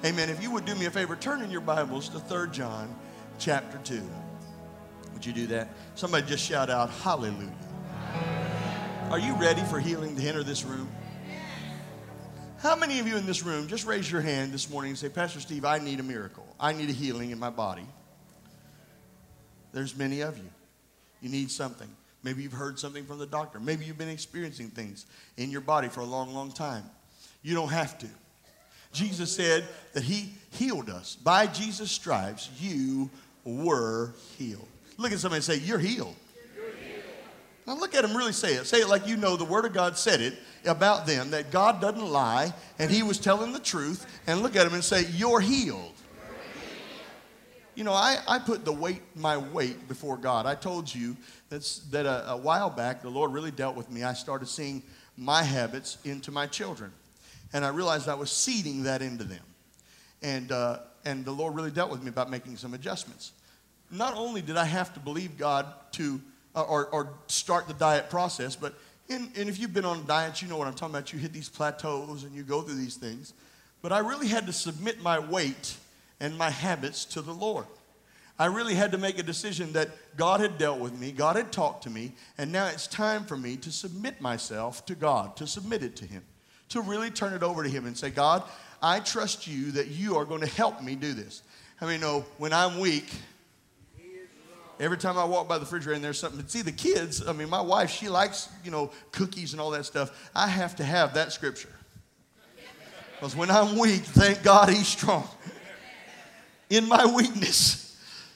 Amen. If you would do me a favor, turn in your Bibles to 3 John chapter 2. Would you do that? Somebody just shout out, hallelujah. Are you ready for healing to enter this room? How many of you in this room, just raise your hand this morning and say, Pastor Steve, I need a miracle. I need a healing in my body. There's many of you. You need something. Maybe you've heard something from the doctor. Maybe you've been experiencing things in your body for a long, long time. You don't have to. Jesus said that he healed us. By Jesus' stripes, you were healed. Look at somebody and say, you're healed. Now look at him, really say it. Say it like you know the Word of God said it about them, that God doesn't lie, and he was telling the truth. And look at him and say, you're healed. You know, I put my weight before God. I told you that a while back, the Lord really dealt with me. I started seeing my habits into my children. And I realized I was seeding that into them. And the Lord really dealt with me about making some adjustments. Not only did I have to believe God to or start the diet process, but and if you've been on diets, you know what I'm talking about. You hit these plateaus and you go through these things. But I really had to submit my weight and my habits to the Lord. I really had to make a decision that God had dealt with me, God had talked to me, and now it's time for me to submit myself to God, to submit it to him, to really turn it over to him and say, God, I trust you that you are going to help me do this. I mean, when I'm weak, every time I walk by the refrigerator and there's something, see the kids, I mean, my wife, she likes, cookies and all that stuff. I have to have that scripture. Because when I'm weak, thank God he's strong. In my weakness,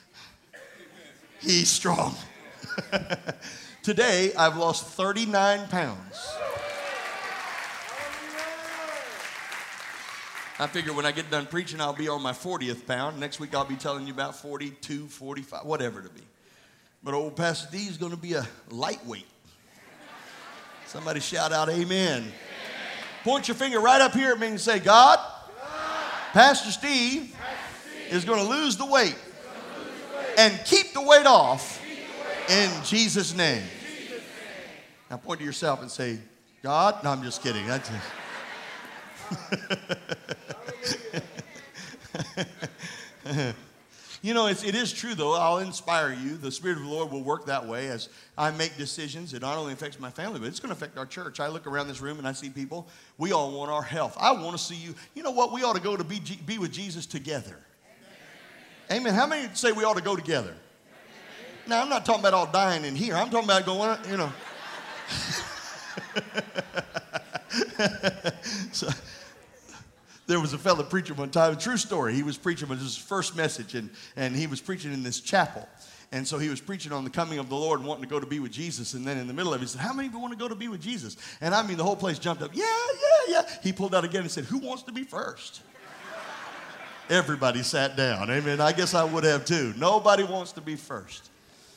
he's strong. Today, I've lost 39 pounds. I figure when I get done preaching, I'll be on my 40th pound. Next week, I'll be telling you about 42, 45, whatever to be. But old Pastor D is going to be a lightweight. Somebody shout out amen. Amen. Point your finger right up here at me and say, God, Pastor Steve is going to lose the weight and keep the weight off in Jesus' name. Now point to yourself and say, God, no, I'm just kidding. That's it. It is true, though. I'll inspire you. The Spirit of the Lord will work that way as I make decisions. It not only affects my family, but it's going to affect our church. I look around this room and I see people. We all want our health. I want to see you. You know what? We ought to go to be with Jesus together. Amen. How many say we ought to go together? Now, I'm not talking about all dying in here. I'm talking about going, So, there was a fellow preacher one time, a true story. He was preaching, it was his first message, and he was preaching in this chapel. And so he was preaching on the coming of the Lord and wanting to go to be with Jesus. And then in the middle of it, he said, how many of you want to go to be with Jesus? And I mean, the whole place jumped up. Yeah. He pulled out again and said, who wants to be first? Everybody sat down. Amen. I guess I would have too. Nobody wants to be first.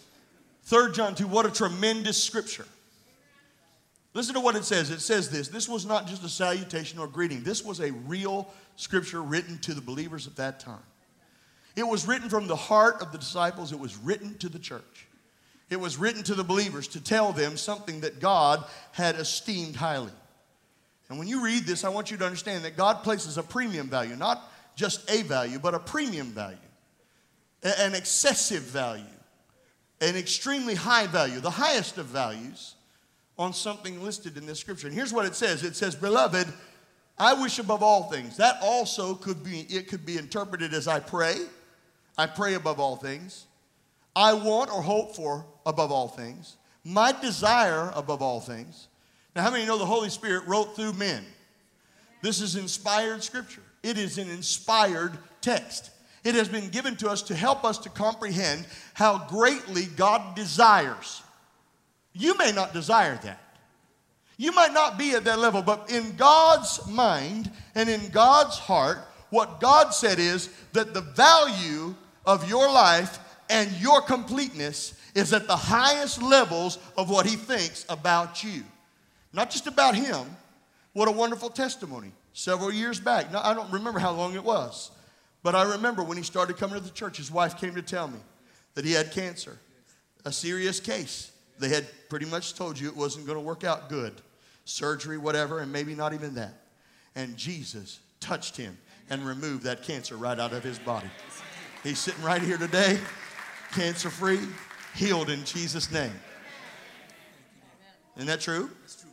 3 John 2, what a tremendous scripture. Listen to what it says. It says this. This was not just a salutation or greeting. This was a real scripture written to the believers at that time. It was written from the heart of the disciples. It was written to the church. It was written to the believers to tell them something that God had esteemed highly. And when you read this, I want you to understand that God places a premium value, not just a value, but a premium value, an excessive value, an extremely high value, the highest of values, on something listed in this scripture. And here's what it says. It says, beloved, I wish above all things. That also could be interpreted as I pray. I pray above all things. I want or hope for above all things. My desire above all things. Now, how many know the Holy Spirit wrote through men? This is inspired scripture. It is an inspired text. It has been given to us to help us to comprehend how greatly God desires. You may not desire that. You might not be at that level, but in God's mind and in God's heart, what God said is that the value of your life and your completeness is at the highest levels of what he thinks about you. Not just about him. What a wonderful testimony. Several years back. Now, I don't remember how long it was, but I remember when he started coming to the church, his wife came to tell me that he had cancer, a serious case. They had pretty much told you it wasn't going to work out good. Surgery, whatever, and maybe not even that. And Jesus touched him and remove that cancer right out of his body. He's sitting right here today, cancer-free, healed in Jesus' name. Isn't that true?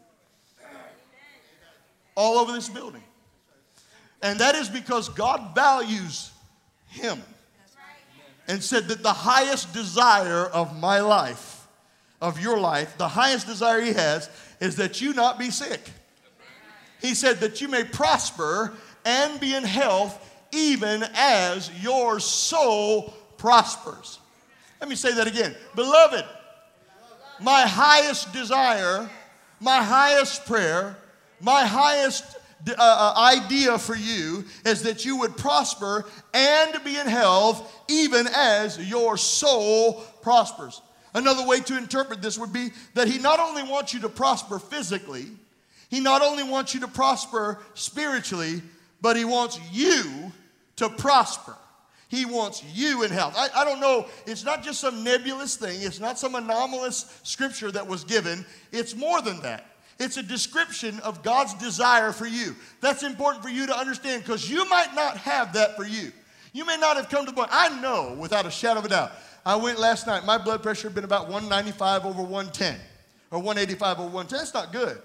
All over this building. And that is because God values him and said that the highest desire of my life, of your life, the highest desire he has is that you not be sick. He said that you may prosper and be in health even as your soul prospers. Let me say that again. Beloved, my highest desire, my highest prayer, my highest idea for you is that you would prosper and be in health even as your soul prospers. Another way to interpret this would be that he not only wants you to prosper physically, he not only wants you to prosper spiritually, but he wants you to prosper. He wants you in health. I don't know. It's not just some nebulous thing. It's not some anomalous scripture that was given. It's more than that. It's a description of God's desire for you. That's important for you to understand because you might not have that for you. You may not have come to the point. I know without a shadow of a doubt. I went last night. My blood pressure had been about 195 over 110 or 185 over 110. That's not good.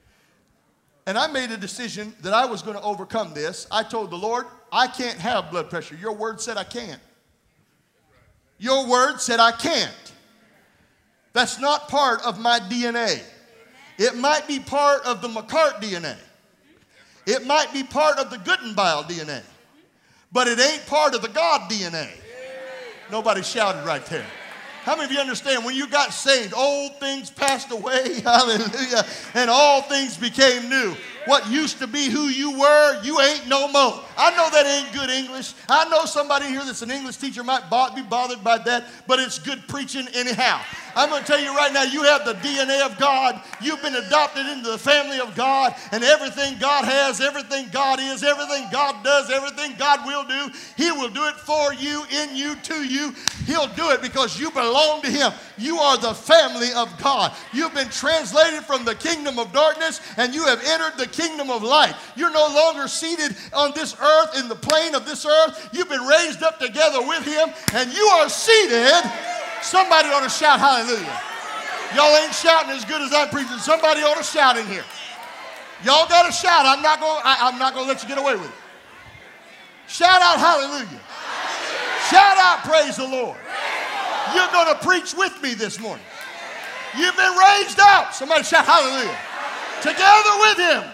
And I made a decision that I was going to overcome this. I told the Lord, I can't have blood pressure. Your word said I can't. Your word said I can't. That's not part of my DNA. It might be part of the McCart DNA. It might be part of the Gutenberg DNA. But it ain't part of the God DNA. Nobody shouted right there. How many of you understand when you got saved, old things passed away, hallelujah, and all things became new? What used to be who you were, you ain't no more. I know that ain't good English. I know somebody here that's an English teacher might be bothered by that, but it's good preaching anyhow. I'm going to tell you right now, you have the DNA of God. You've been adopted into the family of God, and everything God has, everything God is, everything God does, everything God will do, he will do it for you, in you, to you. He'll do it because you belong to him. You are the family of God. You've been translated from the kingdom of darkness, and you have entered the kingdom of light. You're no longer seated on this earth, in the plane of this earth. You've been raised up together with him, and you are seated. Somebody ought to shout hallelujah. Y'all ain't shouting as good as I'm preaching. Somebody ought to shout in here. Y'all got to shout. I'm not going to let you get away with it. Shout out hallelujah. Shout out praise the Lord. You're going to preach with me this morning. You've been raised up. Somebody shout hallelujah. Together with him.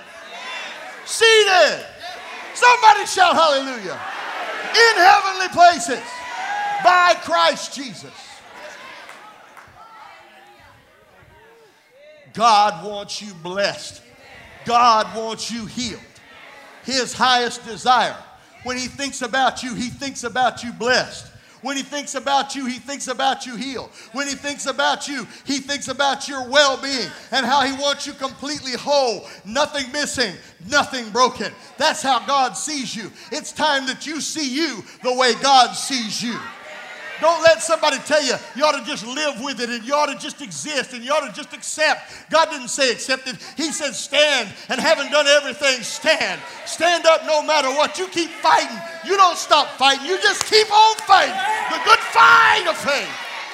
Seated. Somebody shout hallelujah. In heavenly places. By Christ Jesus. God wants you blessed. God wants you healed. His highest desire. When he thinks about you, he thinks about you blessed. When he thinks about you, he thinks about you healed. When he thinks about you, he thinks about your well-being and how he wants you completely whole, nothing missing, nothing broken. That's how God sees you. It's time that you see you the way God sees you. Don't let somebody tell you you ought to just live with it and you ought to just exist and you ought to just accept. God didn't say accept it. He said stand, and having done everything, stand. Stand up no matter what. You keep fighting. You don't stop fighting. You just keep on fighting. The good fight of faith.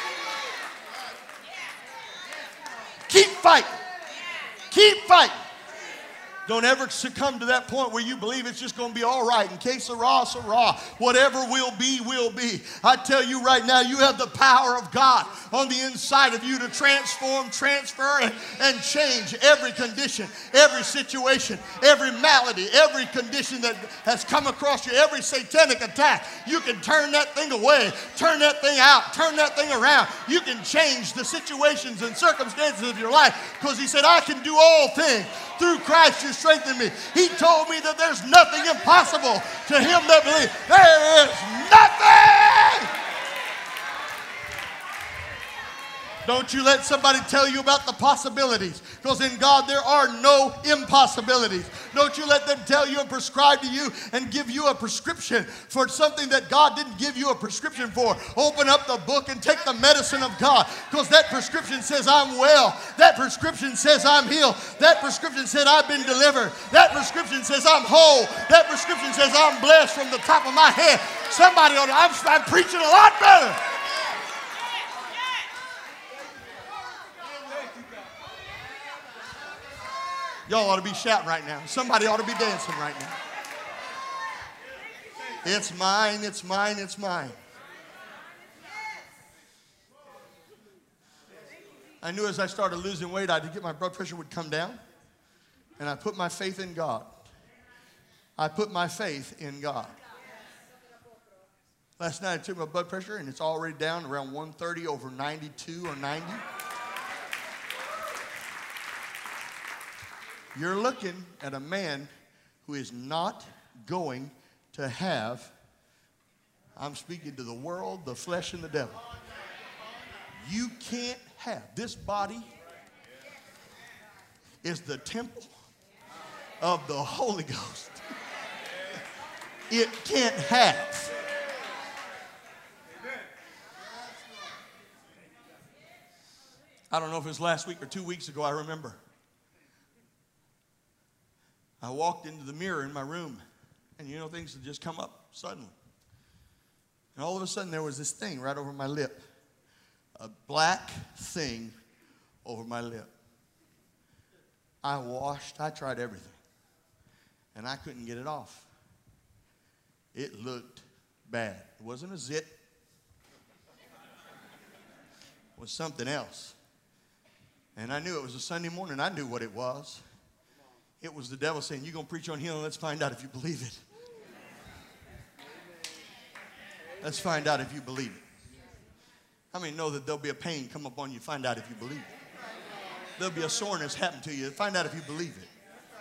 Keep fighting. Keep fighting. Don't ever succumb to that point where you believe it's just going to be all right. In case sirrah, sirrah. Whatever will be, will be. I tell you right now, you have the power of God on the inside of you to transform, transfer, and change every condition, every situation, every malady, every condition that has come across you, every satanic attack. You can turn that thing away, turn that thing out, turn that thing around. You can change the situations and circumstances of your life because he said, I can do all things through Christ who strengthened me. He told me that there's nothing impossible to him that believes. There is nothing. Don't you let somebody tell you about the possibilities, because in God there are no impossibilities. Don't you let them tell you and prescribe to you and give you a prescription for something that God didn't give you a prescription for. Open up the book and take the medicine of God, because that prescription says I'm well. That prescription says I'm healed. That prescription said I've been delivered. That prescription says I'm whole. That prescription says I'm blessed from the top of my head. Somebody ought to, I'm preaching a lot better. Y'all ought to be shouting right now. Somebody ought to be dancing right now. It's mine, it's mine, it's mine. I knew as I started losing weight, my blood pressure would come down. And I put my faith in God. I put my faith in God. Last night I took my blood pressure and it's already down around 130 over 92 or 90. You're looking at a man who is not going to have, I'm speaking to the world, the flesh, and the devil. You can't have. This body is the temple of the Holy Ghost. It can't have. I don't know if it was last week or 2 weeks ago, I remember. I walked into the mirror in my room, and you know, things would just come up suddenly. And all of a sudden, there was this thing right over my lip. A black thing over my lip. I washed, I tried everything, and I couldn't get it off. It looked bad. It wasn't a zit. It was something else. And I knew it was a Sunday morning. I knew what it was. It was the devil saying, you're going to preach on healing. Let's find out if you believe it. Let's find out if you believe it. How many know that there'll be a pain come upon you? Find out if you believe it. There'll be a soreness happen to you. Find out if you believe it.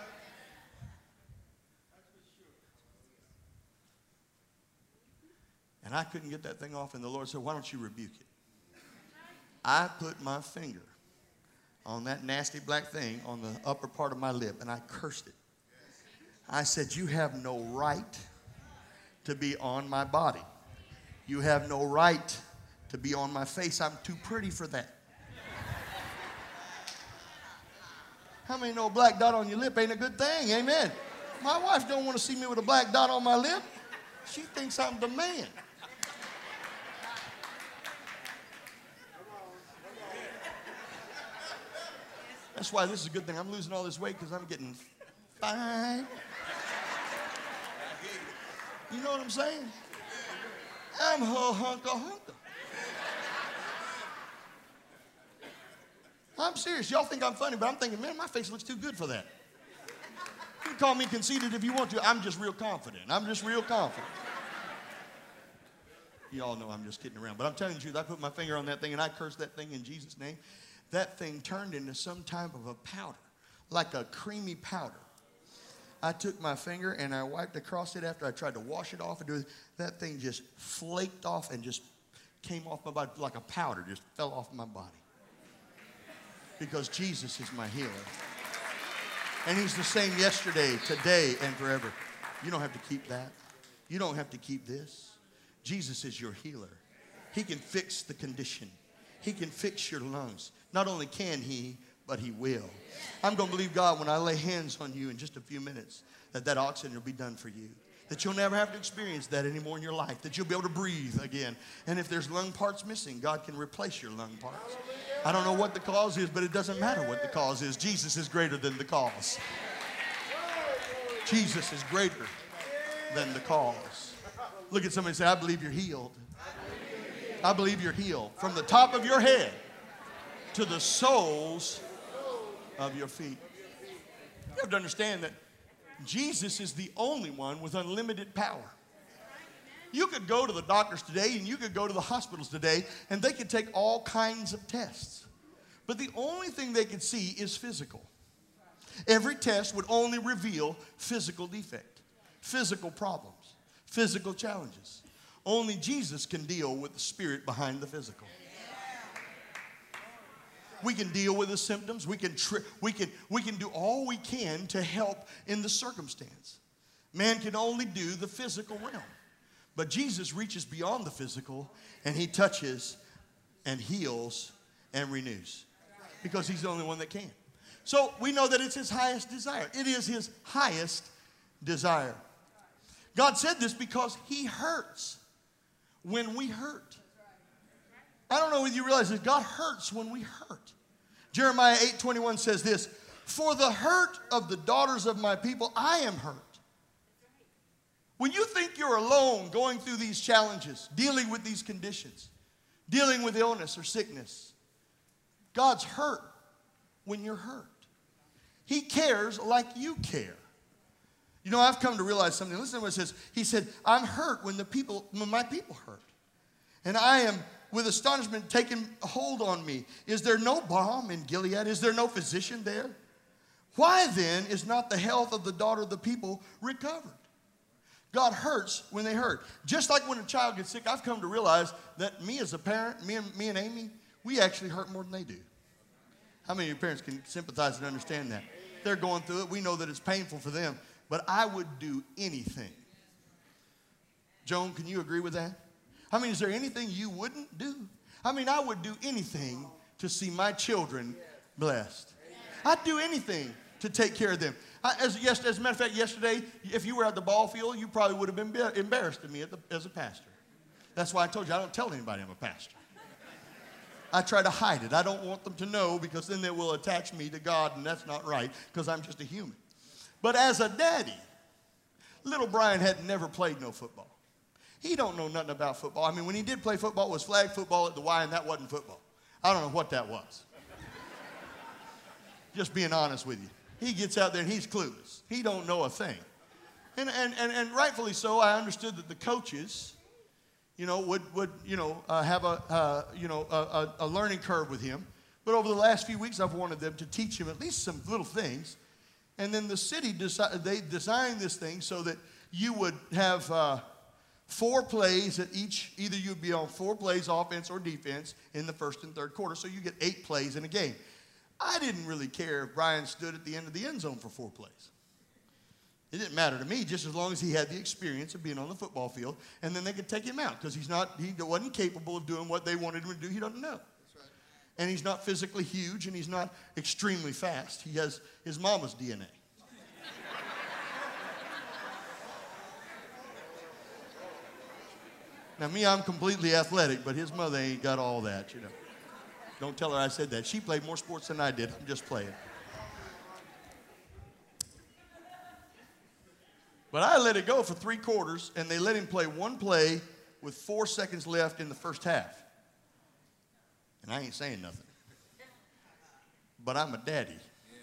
And I couldn't get that thing off, and the Lord said, why don't you rebuke it? I put my finger on that nasty black thing on the upper part of my lip, and I cursed it. I said, you have no right to be on my body. You have no right to be on my face. I'm too pretty for that. How many know a black dot on your lip ain't a good thing? Amen. My wife don't want to see me with a black dot on my lip. She thinks I'm the man. That's why this is a good thing. I'm losing all this weight because I'm getting fine. You know what I'm saying? I'm a hunka. I'm serious. Y'all think I'm funny, but I'm thinking, man, my face looks too good for that. You can call me conceited if you want to. I'm just real confident. You all know I'm just kidding around. But I'm telling you the truth. I put my finger on that thing and I cursed that thing in Jesus' name. That thing turned into some type of a powder, like a creamy powder. I took my finger and I wiped across it after I tried to wash it off and do it. That thing just flaked off and just came off my body like a powder, just fell off my body. Because Jesus is my healer. And he's the same yesterday, today, and forever. You don't have to keep that. You don't have to keep this. Jesus is your healer. He can fix the condition. He can fix your lungs. Not only can he, but he will. I'm going to believe God when I lay hands on you in just a few minutes that oxygen will be done for you. That you'll never have to experience that anymore in your life. That you'll be able to breathe again. And if there's lung parts missing, God can replace your lung parts. I don't know what the cause is, but it doesn't matter what the cause is. Jesus is greater than the cause. Jesus is greater than the cause. Look at somebody and say, I believe you're healed. I believe you're healed. From the top of your head to the soles of your feet. You have to understand that Jesus is the only one with unlimited power. You could go to the doctors today and you could go to the hospitals today and they could take all kinds of tests. But the only thing they could see is physical. Every test would only reveal physical defect, physical problems, physical challenges. Only Jesus can deal with the spirit behind the physical. We can deal with the symptoms. We can do all we can to help in the circumstance. Man can only do the physical realm. But Jesus reaches beyond the physical, and he touches and heals and renews. Because he's the only one that can. So we know that it's his highest desire. It is his highest desire. God said this because he hurts when we hurt. I don't know whether you realize that God hurts when we hurt. Jeremiah 8:21 says this, "For the hurt of the daughters of my people, I am hurt." When you think you're alone going through these challenges, dealing with these conditions, dealing with illness or sickness, God's hurt when you're hurt. He cares like you care. You know, I've come to realize something. Listen to what it says. He said, "I'm hurt when my people hurt. And I am with astonishment taking hold on me. Is there no balm in Gilead? Is there no physician there? Why then is not the health of the daughter of the people recovered?" God hurts when they hurt. Just like when a child gets sick, I've come to realize that me as a parent, me and Amy, we actually hurt more than they do. How many of your parents can sympathize and understand that? They're going through it. We know that it's painful for them. But I would do anything. Joan, can you agree with that? I mean, is there anything you wouldn't do? I mean, I would do anything to see my children blessed. I'd do anything to take care of them. As a matter of fact, yesterday, if you were at the ball field, you probably would have been embarrassed of me as a pastor. That's why I told you I don't tell anybody I'm a pastor. I try to hide it. I don't want them to know because then they will attach me to God, and that's not right because I'm just a human. But as a daddy, little Brian had never played no football. He don't know nothing about football. I mean, when he did play football, it was flag football at the Y, and that wasn't football. I don't know what that was. Just being honest with you. He gets out there and he's clueless. He don't know a thing. And rightfully so, I understood that the coaches, you know, would have a learning curve with him. But over the last few weeks, I've wanted them to teach him at least some little things. And then the city they designed this thing so that you would have 4 plays at each. Either you'd be on 4 plays, offense or defense, in the first and third quarter. So you get 8 plays in a game. I didn't really care if Brian stood at the end of the end zone for 4 plays. It didn't matter to me, just as long as he had the experience of being on the football field, and then they could take him out because he wasn't capable of doing what they wanted him to do. He doesn't know. That's right. And he's not physically huge, and he's not extremely fast. He has his mama's DNA. Now, me, I'm completely athletic, but his mother ain't got all that, you know. Don't tell her I said that. She played more sports than I did. I'm just playing. But I let it go for 3 quarters, and they let him play 1 play with 4 seconds left in the first half. And I ain't saying nothing. But I'm a daddy.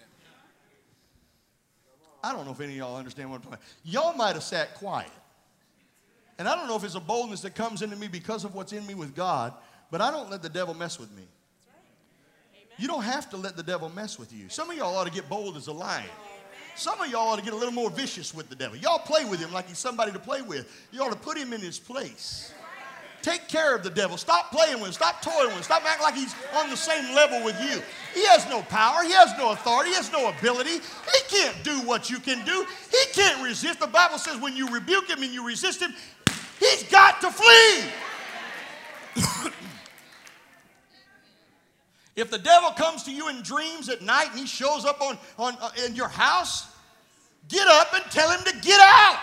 I don't know if any of y'all understand what I'm talking about. Y'all might have sat quiet. And I don't know if it's a boldness that comes into me because of what's in me with God, but I don't let the devil mess with me. You don't have to let the devil mess with you. Some of y'all ought to get bold as a lion. Some of y'all ought to get a little more vicious with the devil. Y'all play with him like he's somebody to play with. You ought to put him in his place. Take care of the devil. Stop playing with him. Stop toying with him. Stop acting like he's on the same level with you. He has no power. He has no authority. He has no ability. He can't do what you can do. He can't resist. The Bible says when you rebuke him and you resist him, he's got to flee. If the devil comes to you in dreams at night and he shows up in your house, get up and tell him to get out.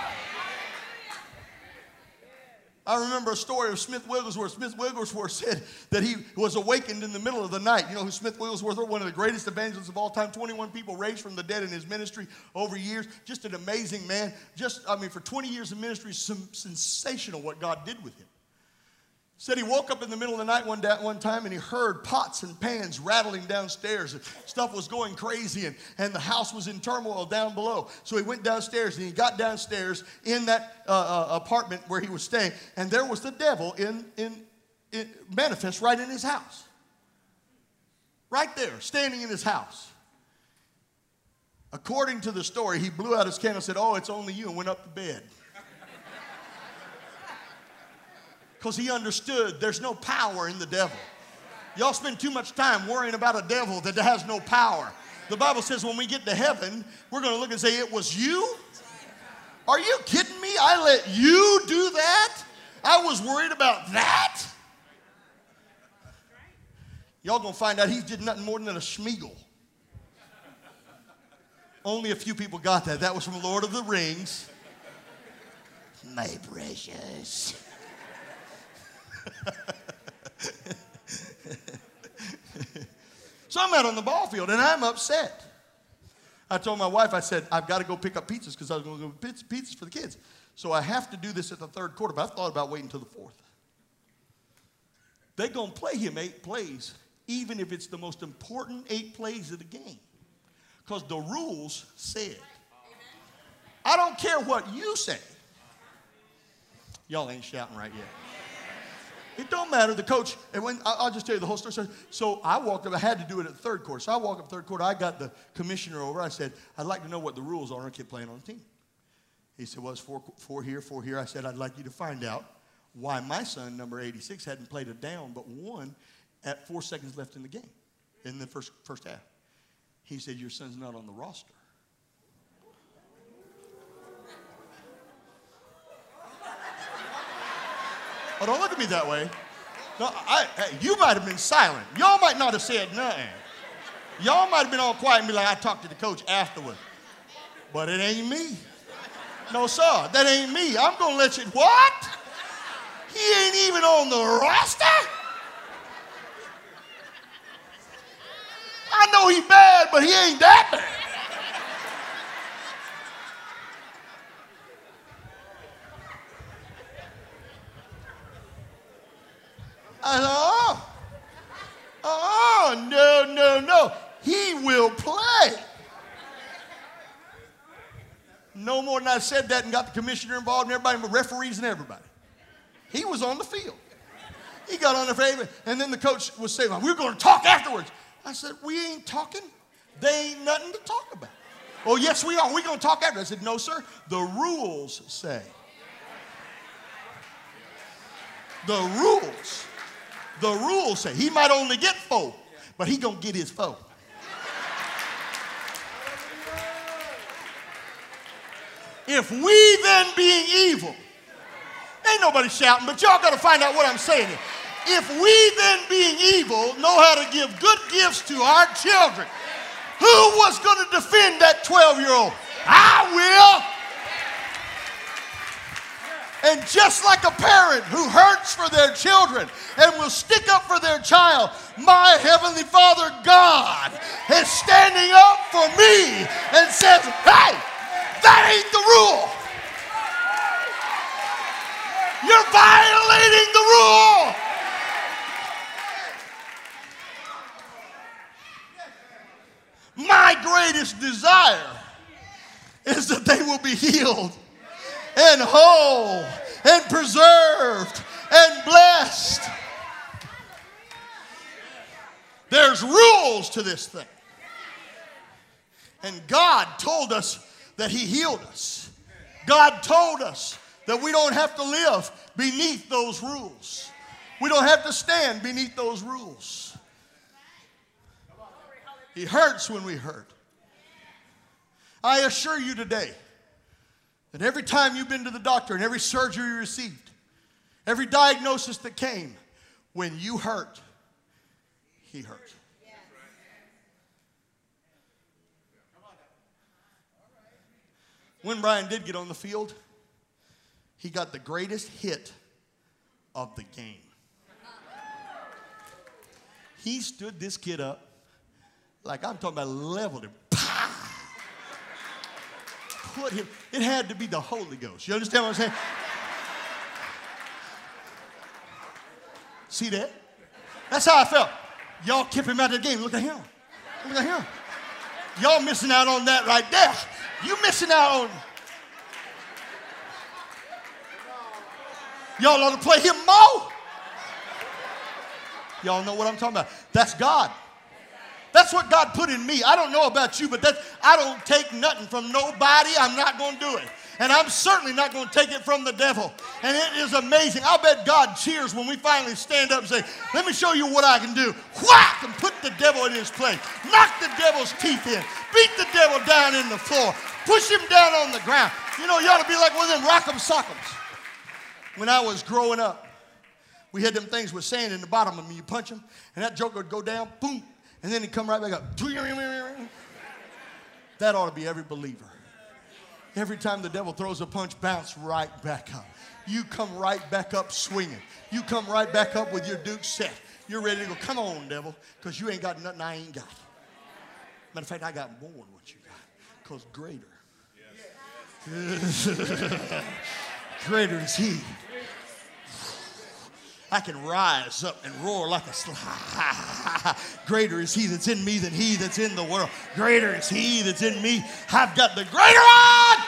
I remember a story of Smith Wigglesworth. Smith Wigglesworth said that he was awakened in the middle of the night. You know who Smith Wigglesworth was? One of the greatest evangelists of all time. 21 people raised from the dead in his ministry over years. Just an amazing man. For 20 years of ministry, sensational what God did with him. Said he woke up in the middle of the night one time and he heard pots and pans rattling downstairs. And stuff was going crazy and the house was in turmoil down below. So he went downstairs and he got downstairs in that apartment where he was staying. And there was the devil in manifest right in his house. Right there, standing in his house. According to the story, he blew out his candle and said, "Oh, it's only you," and went up to bed. Because he understood there's no power in the devil. Y'all spend too much time worrying about a devil that has no power. The Bible says when we get to heaven, we're going to look and say, it was you? Are you kidding me? I let you do that? I was worried about that? Y'all going to find out he did nothing more than a schmeagle. Only a few people got that. That was from Lord of the Rings. My precious. So I'm out on the ball field, and I'm upset. I told my wife, I said, I've got to go pick up pizzas because I was going to go pizzas for the kids. So I have to do this at the third quarter, but I thought about waiting until the fourth. They're going to play him 8 plays, even if it's the most important 8 plays of the game. Because the rules said. I don't care what you say. Y'all ain't shouting right yet. It don't matter. The coach, and when I'll just tell you the whole story. So I walked up. I had to do it at the third quarter. So I walked up third quarter. I got the commissioner over. I said, I'd like to know what the rules are on a kid playing on the team. He said, well, it's 4 here, 4 here. I said, I'd like you to find out why my son, number 86, hadn't played a down but one at 4 seconds left in the game, in the first half. He said, your son's not on the roster. Oh, don't look at me that way. No, you might have been silent. Y'all might not have said nothing. Y'all might have been all quiet and be like, I talked to the coach afterward. But it ain't me. No, sir, that ain't me. I'm going to let you, what? He ain't even on the roster? I know he bad, but he ain't that bad. I said, no. He will play. No more than I said that and got the commissioner involved and everybody, the referees and everybody. He was on the field. He got on the field, and then the coach was saying, we're going to talk afterwards. I said, we ain't talking. They ain't nothing to talk about. Oh, yes, we are. We're going to talk after. I said, no, sir. The rules say. The rules say. He might only get 4, but he going to get his 4. If we then being evil, ain't nobody shouting, but y'all got to find out what I'm saying here. If we then being evil know how to give good gifts to our children, who was going to defend that 12-year-old? I will. And just like a parent who hurts for their children and will stick up for their child, my Heavenly Father God is standing up for me and says, hey, that ain't the rule. You're violating the rule. My greatest desire is that they will be healed and whole and preserved and blessed. There's rules to this thing. And God told us that he healed us. God told us that we don't have to live beneath those rules. We don't have to stand beneath those rules. He hurts when we hurt. I assure you today that every time you've been to the doctor and every surgery you received, every diagnosis that came, when you hurt, he hurt. When Brian did get on the field, he got the greatest hit of the game. He stood this kid up like I'm talking about, leveled him. Pow! Put him. It had to be the Holy Ghost. You understand what I'm saying? See that? That's how I felt. Y'all kept him out of the game. Look at him. Look at him. Y'all missing out on that right there. You missing out on. Y'all ought to play him more. Y'all know what I'm talking about. That's God. That's what God put in me. I don't know about you, but I don't take nothing from nobody. I'm not going to do it. And I'm certainly not going to take it from the devil. And it is amazing. I bet God cheers when we finally stand up and say, let me show you what I can do. Whack! And put the devil in his place. Knock the devil's teeth in. Beat the devil down in the floor. Push him down on the ground. You know, you ought to be like one of them rock'em sock'ems. When I was growing up, we had them things with sand in the bottom of them. You punch them, and that joker would go down, boom, and then he'd come right back up. That ought to be every believer. Every time the devil throws a punch, bounce right back up. You come right back up swinging. You come right back up with your Duke set. You're ready to go. Come on, devil, because you ain't got nothing I ain't got. Matter of fact, I got more than what you got, because greater. Greater is he. I can rise up and roar like a greater is he that's in me than he that's in the world. Greater is he that's in me. I've got the greater one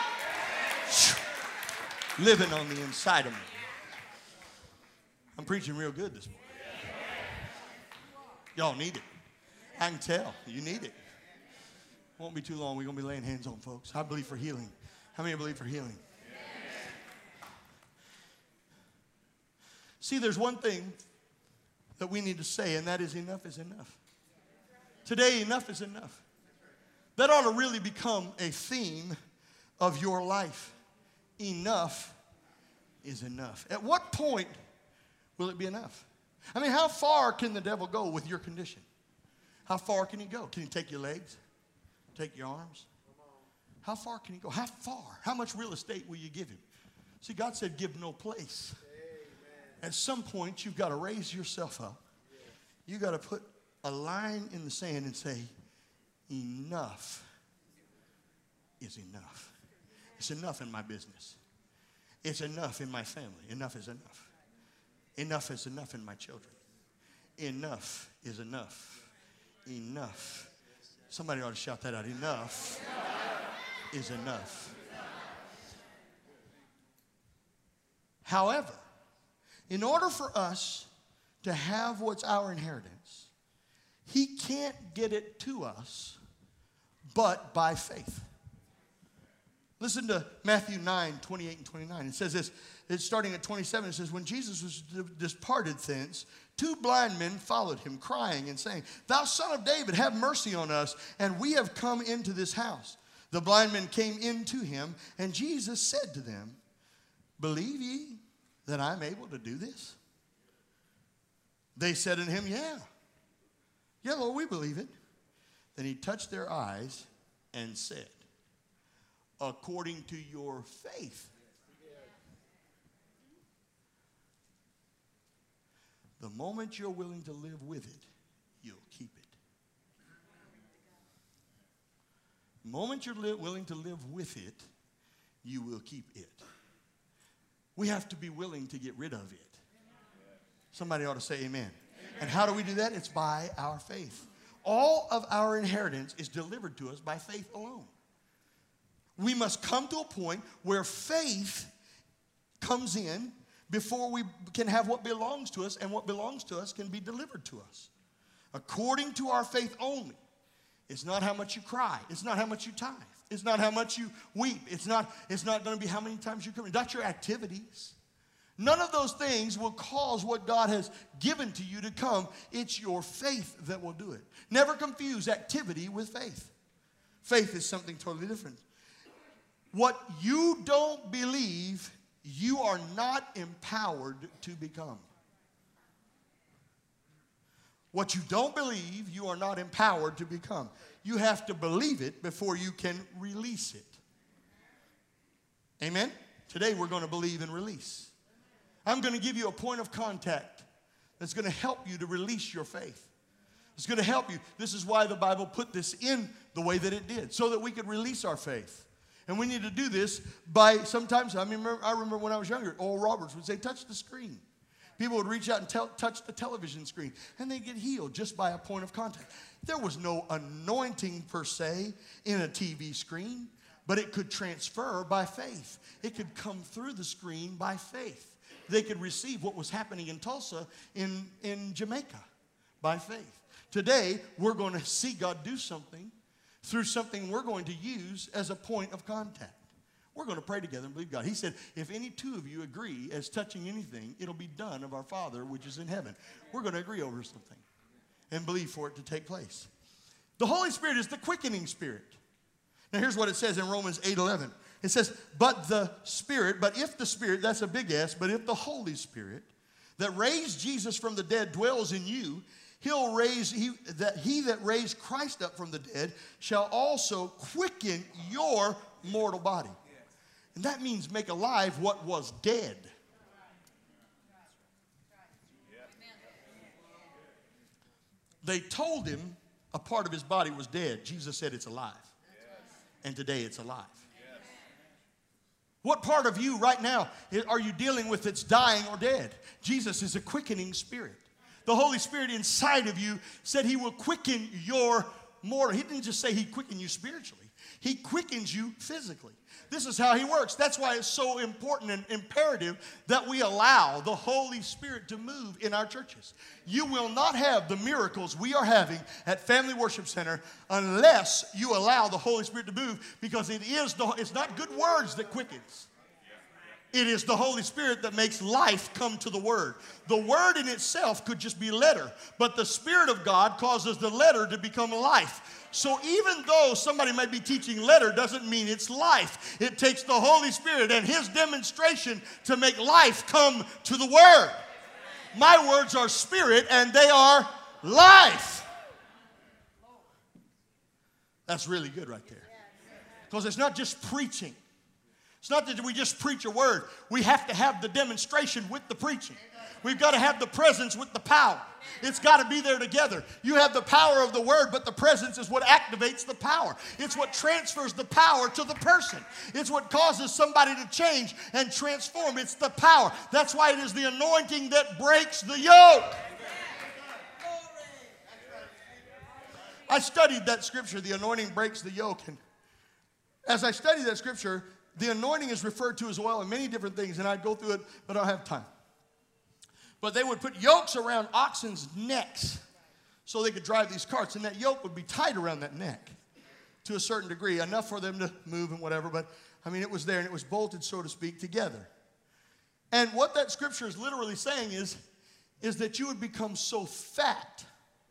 living on the inside of me. I'm preaching real good this morning. Y'all need it. I can tell. You need it. Won't be too long. We're going to be laying hands on folks. I believe for healing. How many believe for healing? See, there's one thing that we need to say, and that is enough is enough. Today, enough is enough. That ought to really become a theme of your life. Enough is enough. At what point will it be enough? I mean, how far can the devil go with your condition? How far can he go? Can he take your legs? Take your arms? How far can he go? How far? How much real estate will you give him? See, God said give no place. At some point, you've got to raise yourself up. You've got to put a line in the sand and say, enough is enough. It's enough in my business. It's enough in my family. Enough is enough. Enough is enough in my children. Enough is enough. Enough. Somebody ought to shout that out. Enough is enough. However, in order for us to have what's our inheritance, he can't get it to us but by faith. Listen to Matthew 9:28 and 29. It says this, it's starting at 27. It says, when Jesus was departed thence, two blind men followed him, crying and saying, Thou son of David, have mercy on us, and we have come into this house. The blind men came in to him, and Jesus said to them, Believe ye that I'm able to do this? They said unto him, Yeah, Lord, we believe it. Then he touched their eyes and said, According to your faith. The moment you're willing to live with it, you'll keep it. The moment you're willing to live with it, you will keep it. We have to be willing to get rid of it. Somebody ought to say amen. And how do we do that? It's by our faith. All of our inheritance is delivered to us by faith alone. We must come to a point where faith comes in before we can have what belongs to us, and what belongs to us can be delivered to us. According to our faith only. It's not how much you cry. It's not how much you tithe. It's not how much you weep. It's not going to be how many times you come. It's not your activities. None of those things will cause what God has given to you to come. It's your faith that will do it. Never confuse activity with faith. Faith is something totally different. What you don't believe, you are not empowered to become. What you don't believe, you are not empowered to become. You have to believe it before you can release it. Amen? Today we're going to believe and release. I'm going to give you a point of contact that's going to help you to release your faith. It's going to help you. This is why the Bible put this in the way that it did, so that we could release our faith. And we need to do this by sometimes, I remember when I was younger, Oral Roberts would say, touch the screen. People would reach out and touch the television screen, and they'd get healed just by a point of contact. There was no anointing per se in a TV screen, but it could transfer by faith. It could come through the screen by faith. They could receive what was happening in Tulsa in Jamaica by faith. Today, we're going to see God do something through something we're going to use as a point of contact. We're going to pray together and believe God. He said, if any two of you agree as touching anything, it'll be done of our Father which is in heaven. We're going to agree over something and believe for it to take place. The Holy Spirit is the quickening Spirit. Now here's what it says in Romans 8:11. It says, but if the Spirit, that's a big S, but if the Holy Spirit that raised Jesus from the dead dwells in you, he that raised Christ up from the dead shall also quicken your mortal body. And that means make alive what was dead. They told him a part of his body was dead. Jesus said it's alive. And today it's alive. What part of you right now are you dealing with that's dying or dead? Jesus is a quickening Spirit. The Holy Spirit inside of you said he will quicken your mortal. He didn't just say he'd quicken you spiritually. He quickens you physically. This is how he works. That's why it's so important and imperative that we allow the Holy Spirit to move in our churches. You will not have the miracles we are having at Family Worship Center unless you allow the Holy Spirit to move, because it's not good words that quickens. It is the Holy Spirit that makes life come to the Word. The Word in itself could just be letter, but the Spirit of God causes the letter to become life. So even though somebody might be teaching letter doesn't mean it's life. It takes the Holy Spirit and his demonstration to make life come to the Word. My words are spirit and they are life. That's really good right there. Because it's not just preaching. It's not that we just preach a word. We have to have the demonstration with the preaching. We've got to have the presence with the power. It's got to be there together. You have the power of the word, but the presence is what activates the power. It's what transfers the power to the person. It's what causes somebody to change and transform. It's the power. That's why it is the anointing that breaks the yoke. I studied that scripture, the anointing breaks the yoke. And as I studied that scripture, the anointing is referred to as well in many different things, and I'd go through it, but I don't have time. But they would put yokes around oxen's necks so they could drive these carts, and that yoke would be tied around that neck to a certain degree, enough for them to move and whatever, but I mean, it was there, and it was bolted, so to speak, together. And what that scripture is literally saying is that you would become so fat.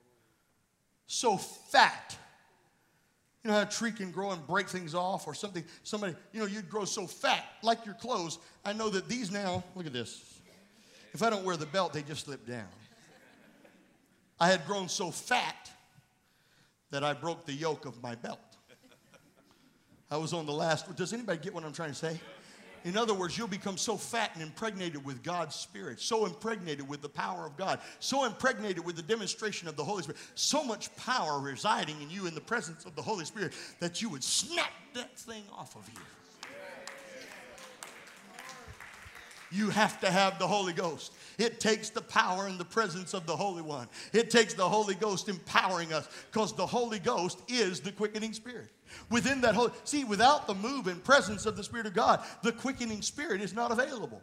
You know how a tree can grow and break things off or something? Somebody, you'd grow so fat, like your clothes. I know that these now, look at this. If I don't wear the belt, they just slip down. I had grown so fat that I broke the yoke of my belt. I was on the last. Does anybody get what I'm trying to say? In other words, you'll become so fat and impregnated with God's Spirit, so impregnated with the power of God, so impregnated with the demonstration of the Holy Spirit, so much power residing in you in the presence of the Holy Spirit that you would snap that thing off of you. You have to have the Holy Ghost. It takes the power and the presence of the Holy One. It takes the Holy Ghost empowering us, because the Holy Ghost is the quickening Spirit. Within that without the move and presence of the Spirit of God, the quickening Spirit is not available.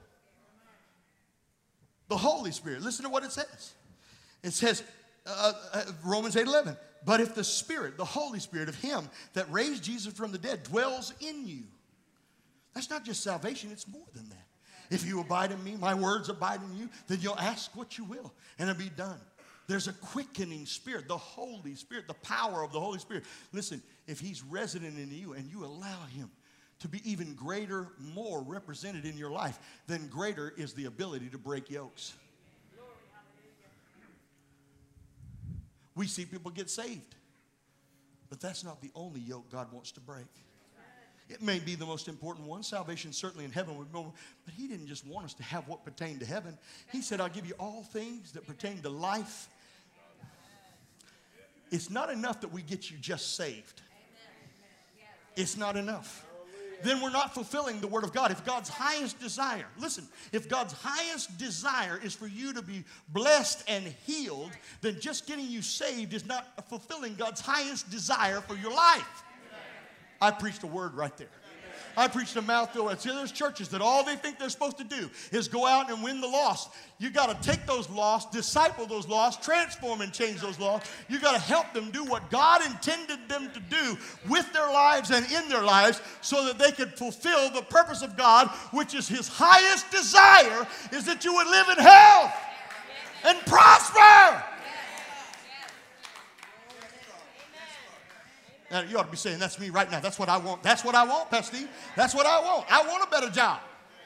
The Holy Spirit, listen to what it says. It says, Romans 8:11, but if the Spirit, the Holy Spirit of him that raised Jesus from the dead dwells in you. That's not just salvation, it's more than that. If you abide in me, my words abide in you, then you'll ask what you will, and it'll be done. There's a quickening Spirit, the Holy Spirit, the power of the Holy Spirit. Listen, if he's resident in you and you allow him to be even greater, more represented in your life, then greater is the ability to break yokes. We see people get saved, but that's not the only yoke God wants to break. It may be the most important one. Salvation certainly in heaven would go, but he didn't just want us to have what pertained to heaven. He said, I'll give you all things that pertain to life. It's not enough that we get you just saved. It's not enough. Then we're not fulfilling the word of God. If God's highest desire, listen, if God's highest desire is for you to be blessed and healed, then just getting you saved is not fulfilling God's highest desire for your life. I preached a word right there. I preached a mouthful. See, there's churches that all they think they're supposed to do is go out and win the lost. You got to take those lost, disciple those lost, transform and change those lost. You got to help them do what God intended them to do with their lives and in their lives so that they could fulfill the purpose of God, which is his highest desire, is that you would live in health and prosper. Now, you ought to be saying, that's me right now. That's what I want. That's what I want, Pastor Steve. That's what I want. I want a better job.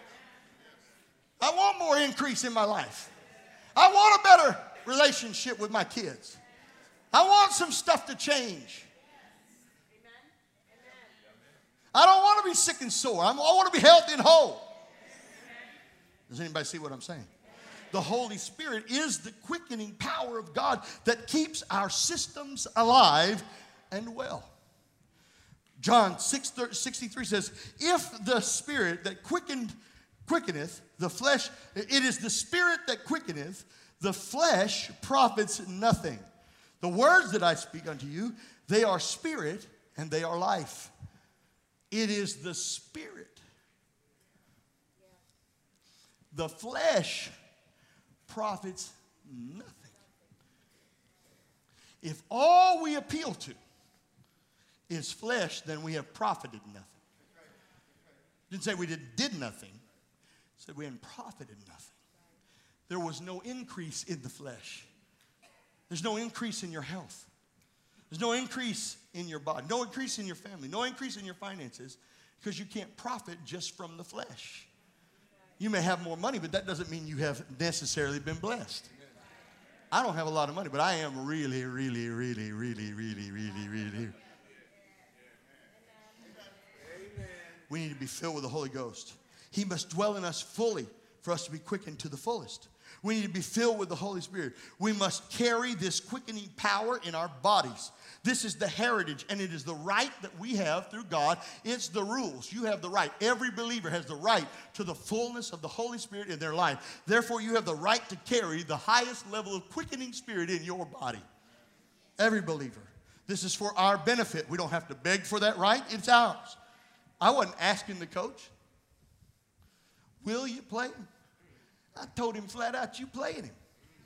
I want more increase in my life. I want a better relationship with my kids. I want some stuff to change. I don't want to be sick and sore. I want to be healthy and whole. Does anybody see what I'm saying? The Holy Spirit is the quickening power of God that keeps our systems alive and well. John 6:63 says, if the Spirit that quickeneth the flesh, it is the Spirit that quickeneth, the flesh profits nothing. The words that I speak unto you, they are spirit and they are life. It is the Spirit. The flesh profits nothing. If all we appeal to is flesh, then we have profited nothing. Didn't say we did nothing. It said we hadn't profited nothing. There was no increase in the flesh. There's no increase in your health. There's no increase in your body. No increase in your family. No increase in your finances because you can't profit just from the flesh. You may have more money, but that doesn't mean you have necessarily been blessed. I don't have a lot of money, but I am really. We need to be filled with the Holy Ghost. He must dwell in us fully for us to be quickened to the fullest. We need to be filled with the Holy Spirit. We must carry this quickening power in our bodies. This is the heritage, and it is the right that we have through God. It's the rules. You have the right. Every believer has the right to the fullness of the Holy Spirit in their life. Therefore, you have the right to carry the highest level of quickening spirit in your body. Every believer. This is for our benefit. We don't have to beg for that right. It's ours. I wasn't asking the coach, will you play him? I told him flat out, you playing him.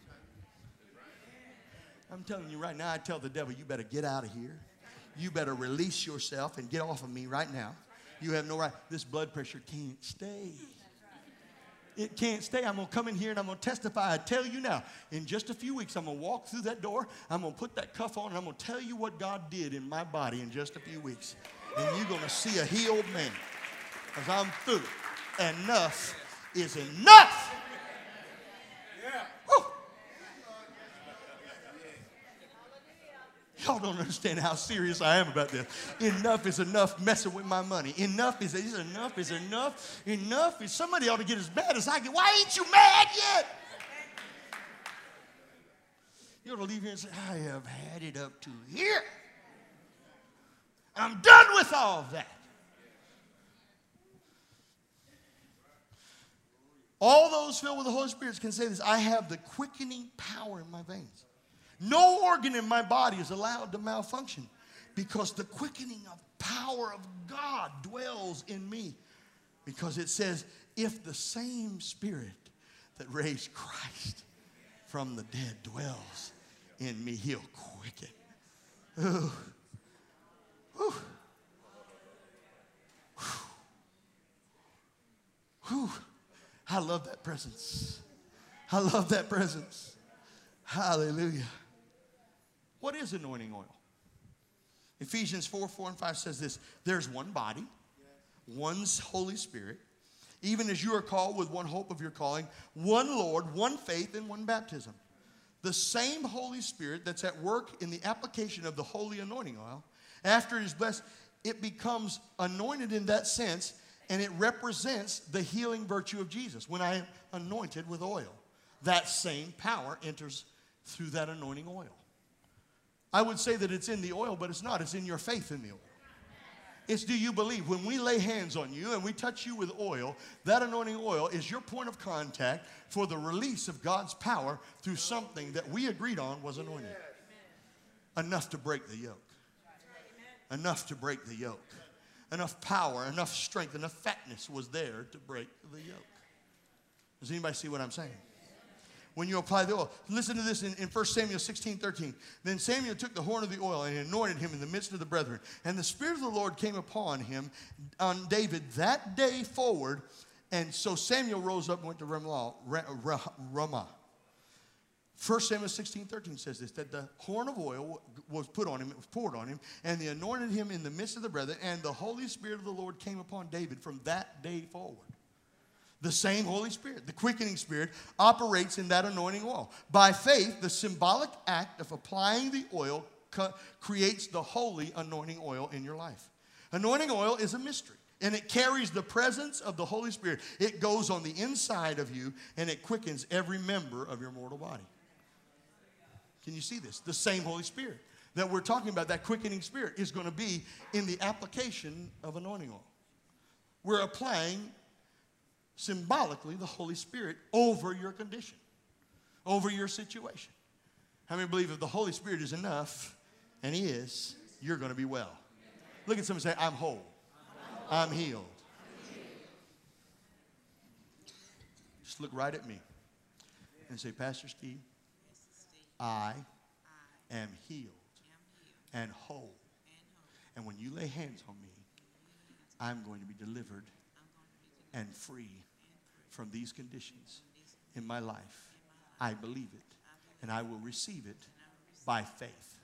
I'm telling you right now, I tell the devil, you better get out of here. You better release yourself and get off of me right now. You have no right. This blood pressure can't stay. It can't stay. I'm going to come in here and I'm going to testify. I tell you now, in just a few weeks, I'm going to walk through that door. I'm going to put that cuff on and I'm going to tell you what God did in my body in just a few weeks. And you're going to see a healed man. Because I'm through. Enough is enough. Woo. Y'all don't understand how serious I am about this. Enough is enough messing with my money. Enough is enough is enough. Enough is, somebody ought to get as mad as I get. Why ain't you mad yet? You ought to leave here and say, I have had it up to here. I'm done with all of that. All those filled with the Holy Spirit can say this: I have the quickening power in my veins. No organ in my body is allowed to malfunction because the quickening of power of God dwells in me. Because it says, if the same Spirit that raised Christ from the dead dwells in me, he'll quicken. Ooh. Whew. Whew. I love that presence. I love that presence. Hallelujah. What is anointing oil? Ephesians 4:4-5 says this: there's one body, one Holy Spirit, even as you are called with one hope of your calling, one Lord, one faith, and one baptism. The same Holy Spirit that's at work in the application of the holy anointing oil, after it is blessed, it becomes anointed in that sense, and it represents the healing virtue of Jesus. When I am anointed with oil, that same power enters through that anointing oil. I would say that it's in the oil, but it's not. It's in your faith in the oil. It's, do you believe? When we lay hands on you and we touch you with oil, that anointing oil is your point of contact for the release of God's power through something that we agreed on was anointed. Enough to break the yoke. Enough to break the yoke. enough power, enough strength, enough fatness was there to break the yoke. Does anybody see what I'm saying? When you apply the oil. Listen to this in 1 Samuel 16:13. Then Samuel took the horn of the oil and anointed him in the midst of the brethren. And the Spirit of the Lord came upon him, on David, that day forward. And so Samuel rose up and went to Ramah. 1 Samuel 16:13 says this, that the horn of oil was put on him, it was poured on him, and they anointed him in the midst of the brethren, and the Holy Spirit of the Lord came upon David from that day forward. The same Holy Spirit, the quickening Spirit, operates in that anointing oil. By faith, the symbolic act of applying the oil creates the holy anointing oil in your life. Anointing oil is a mystery, and it carries the presence of the Holy Spirit. It goes on the inside of you, and it quickens every member of your mortal body. Can you see this? The same Holy Spirit that we're talking about, that quickening Spirit, is going to be in the application of anointing oil. We're applying symbolically the Holy Spirit over your condition, over your situation. How many believe if the Holy Spirit is enough, and He is, you're going to be well? Look at somebody and say, I'm whole. I'm healed. Just look right at me and say, Pastor Steve, I am healed and whole. And when you lay hands on me, I'm going to be delivered and free from these conditions in my life. I believe it, and I will receive it by faith.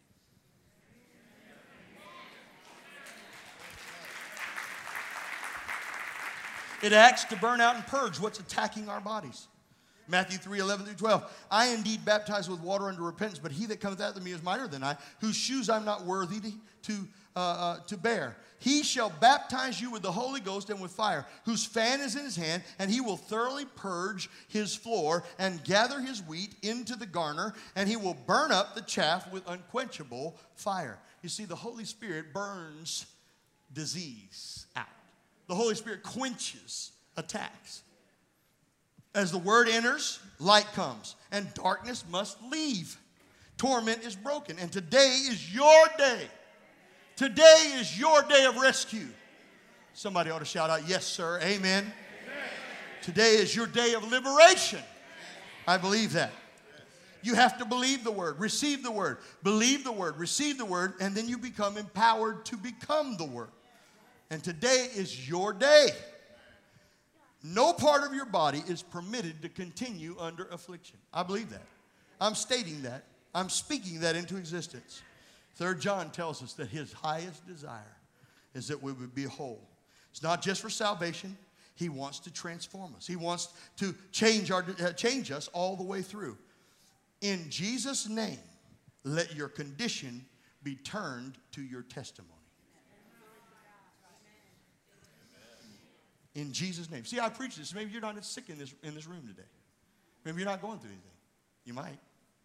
It acts to burn out and purge what's attacking our bodies. Matthew 3:11-12. I indeed baptize with water unto repentance, but he that cometh after me is mightier than I, whose shoes I'm not worthy to bear. He shall baptize you with the Holy Ghost and with fire, whose fan is in his hand, and he will thoroughly purge his floor and gather his wheat into the garner, and he will burn up the chaff with unquenchable fire. You see, the Holy Spirit burns disease out. The Holy Spirit quenches attacks. As the word enters, light comes, and darkness must leave. Torment is broken, and today is your day. Today is your day of rescue. Somebody ought to shout out, yes, sir, amen. Amen. Today is your day of liberation. I believe that. You have to believe the word, receive the word, believe the word, receive the word, and then you become empowered to become the word. And today is your day. No part of your body is permitted to continue under affliction. I believe that. I'm stating that. I'm speaking that into existence. 3 John tells us that his highest desire is that we would be whole. It's not just for salvation. He wants to transform us. He wants to change us all the way through. In Jesus' name, let your condition be turned to your testimony. In Jesus' name. See, I preach this. Maybe you're not sick in this room today. Maybe you're not going through anything. You might.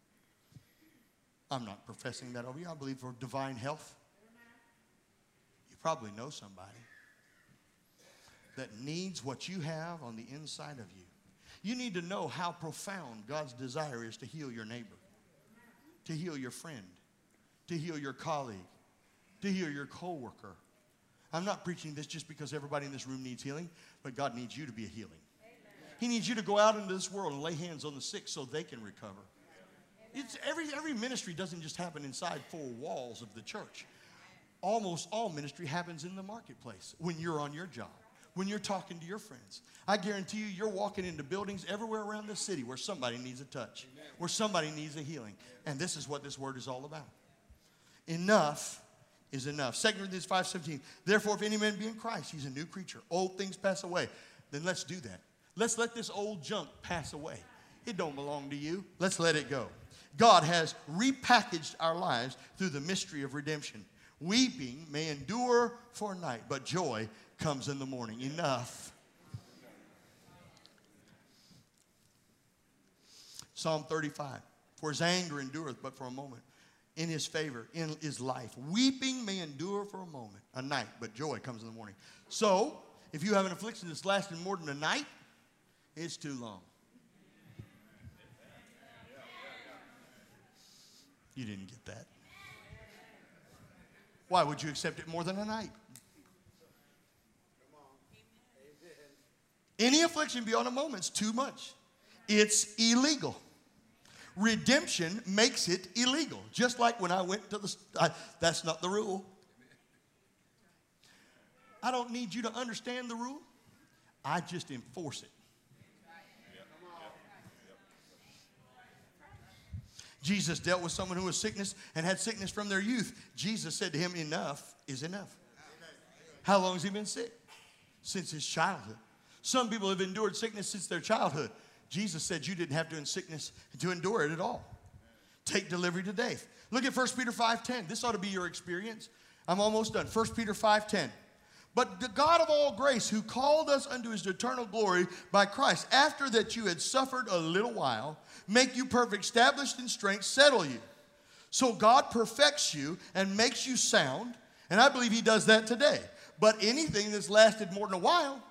I'm not professing that over you. I believe for divine health. You probably know somebody that needs what you have on the inside of you. You need to know how profound God's desire is to heal your neighbor, to heal your friend, to heal your colleague, to heal your coworker. I'm not preaching this just because everybody in this room needs healing, but God needs you to be a healing. Amen. He needs you to go out into this world and lay hands on the sick so they can recover. It's every ministry doesn't just happen inside four walls of the church. Almost all ministry happens in the marketplace when you're on your job, when you're talking to your friends. I guarantee you, you're walking into buildings everywhere around the city where somebody needs a touch, where somebody needs a healing. And this is what this word is all about. Enough is enough. 2 Corinthians 5:17. Therefore, if any man be in Christ, he's a new creature. Old things pass away. Then let's do that. Let's let this old junk pass away. It don't belong to you. Let's let it go. God has repackaged our lives through the mystery of redemption. Weeping may endure for a night, but joy comes in the morning. Enough. Psalm 35. For his anger endureth but for a moment. In his favor, in his life. Weeping may endure for a moment, a night, but joy comes in the morning. So, if you have an affliction that's lasting more than a night, it's too long. You didn't get that. Why would you accept it more than a night? Any affliction beyond a moment is too much. It's illegal. Redemption makes it illegal. Just like when I went to that's not the rule. I don't need you to understand the rule. I just enforce it. Jesus dealt with someone who was sickness and had sickness from their youth. Jesus said to him, enough is enough. How long has he been sick? Since his childhood. Some people have endured sickness since their childhood. Jesus said you didn't have to endure it at all. Take delivery today. Look at 1 Peter 5:10. This ought to be your experience. I'm almost done. 1 Peter 5:10. But the God of all grace, who called us unto his eternal glory by Christ, after that you had suffered a little while, make you perfect, established in strength, settle you. So God perfects you and makes you sound, and I believe he does that today. But anything that's lasted more than a while,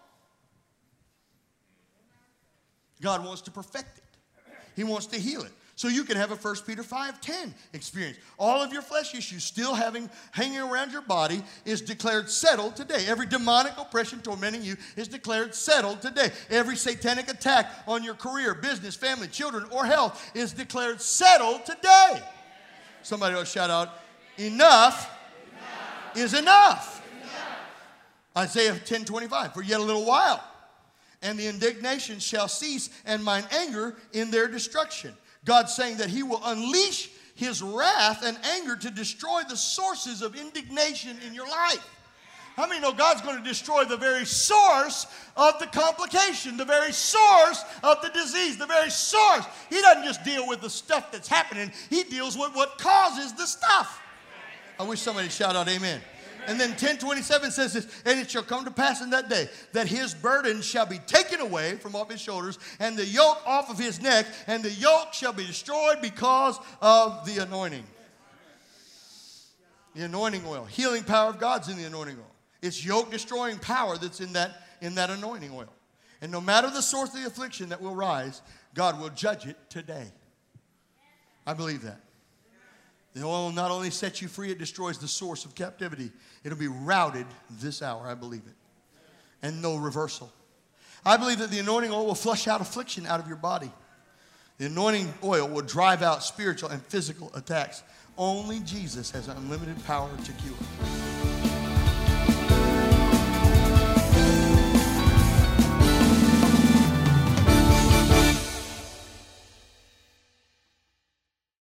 God wants to perfect it. He wants to heal it. So you can have a 1 Peter 5:10 experience. All of your flesh issues still hanging around your body is declared settled today. Every demonic oppression tormenting you is declared settled today. Every satanic attack on your career, business, family, children, or health is declared settled today. Somebody else shout out, enough is enough. Isaiah 10:25, for yet a little while, and the indignation shall cease, and mine anger in their destruction. God's saying that he will unleash his wrath and anger to destroy the sources of indignation in your life. How many know God's going to destroy the very source of the complication, the very source of the disease, the very source? He doesn't just deal with the stuff that's happening. He deals with what causes the stuff. I wish somebody shout out amen. And then 10:27 says this, and it shall come to pass in that day that his burden shall be taken away from off his shoulders, and the yoke off of his neck, and the yoke shall be destroyed because of the anointing. The anointing oil. Healing power of God's in the anointing oil. It's yoke-destroying power that's in that anointing oil. And no matter the source of the affliction that will rise, God will judge it today. I believe that. The oil will not only set you free, it destroys the source of captivity. It'll be routed this hour, I believe it. And no reversal. I believe that the anointing oil will flush out affliction out of your body. The anointing oil will drive out spiritual and physical attacks. Only Jesus has unlimited power to cure.